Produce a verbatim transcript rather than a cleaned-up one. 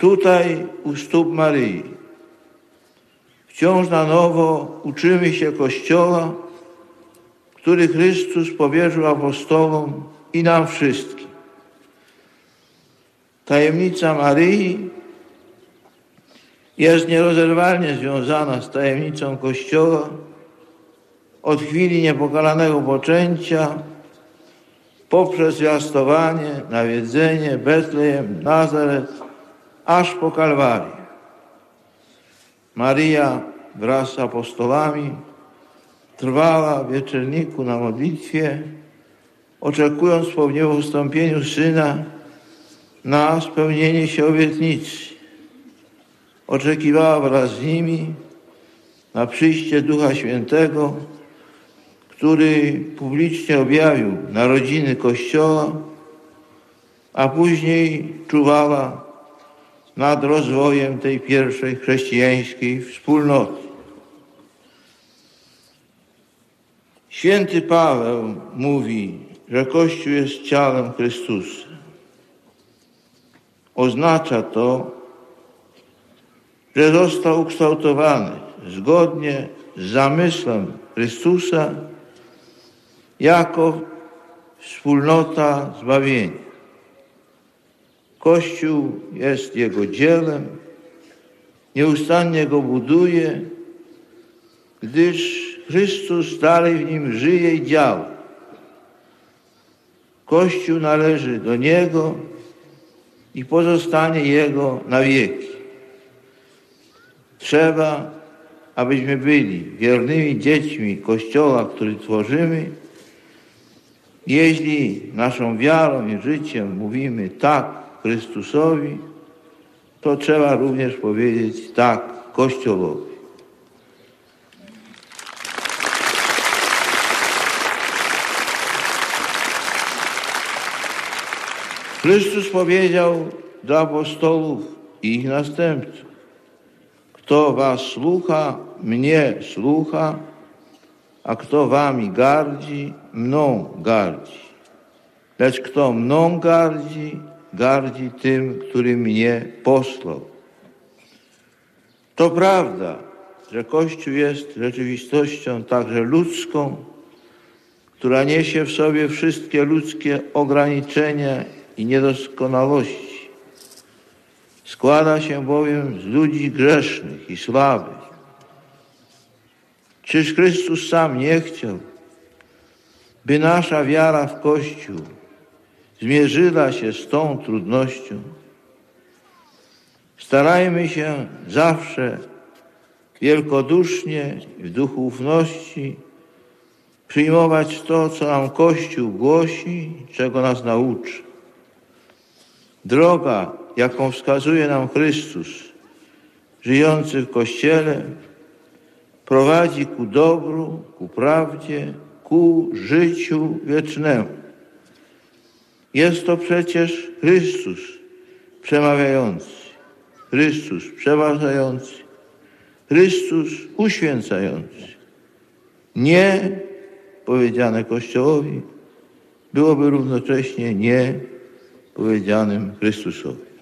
Tutaj u stóp Maryi wciąż na nowo uczymy się Kościoła, który Chrystus powierzył apostołom i nam wszystkim. Tajemnica Maryi jest nierozerwalnie związana z tajemnicą Kościoła od chwili niepokalanego poczęcia poprzez zwiastowanie, nawiedzenie, Betlejem, Nazaret, aż po Kalwarię. Maryja wraz z apostolami trwała w wieczerniku na modlitwie, oczekując po wniebowstąpieniu Syna na spełnienie się obietnicy. Oczekiwała wraz z nimi na przyjście Ducha Świętego, który publicznie objawił narodziny Kościoła, a później czuwała nad rozwojem tej pierwszej chrześcijańskiej wspólnoty. Święty Paweł mówi, że Kościół jest ciałem Chrystusa. Oznacza to, że został ukształtowany zgodnie z zamysłem Chrystusa jako wspólnota zbawienia. Kościół jest Jego dziełem, nieustannie go buduje, gdyż Chrystus dalej w nim żyje i działa. Kościół należy do Niego i pozostanie Jego na wieki. Trzeba, abyśmy byli wiernymi dziećmi Kościoła, który tworzymy. Jeśli naszą wiarą i życiem mówimy tak Chrystusowi, to trzeba również powiedzieć tak Kościołowi. Chrystus powiedział do apostołów i ich następców: kto was słucha, mnie słucha, a kto wami gardzi, mną gardzi. Lecz kto mną gardzi, gardzi tym, który mnie posłał. To prawda, że Kościół jest rzeczywistością także ludzką, która niesie w sobie wszystkie ludzkie ograniczenia i niedoskonałości. Składa się bowiem z ludzi grzesznych i słabych. Czyż Chrystus sam nie chciał, by nasza wiara w Kościół zmierzyła się z tą trudnością? Starajmy się zawsze wielkodusznie i w duchu ufności przyjmować to, co nam Kościół głosi, czego nas nauczy. Droga, jaką wskazuje nam Chrystus, żyjący w Kościele, prowadzi ku dobru, ku prawdzie, ku życiu wiecznemu. Jest to przecież Chrystus przemawiający, Chrystus przeważający, Chrystus uświęcający. Nie powiedziane Kościołowi byłoby równocześnie nie powiedzianym Chrystusowi.